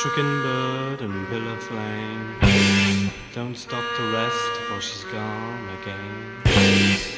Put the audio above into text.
stricken bird and pillar flame. Don't stop to rest, for she's gone again.